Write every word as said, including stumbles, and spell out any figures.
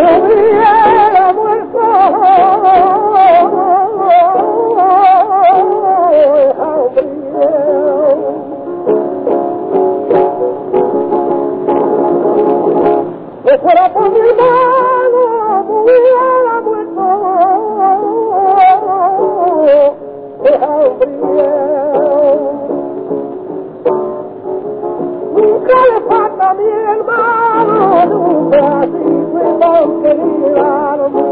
hubiera muerto que fuera por mi hermano, me hubiera muerto de hambre. Nunca le falta a mi hermano, nunca así fue tan querida.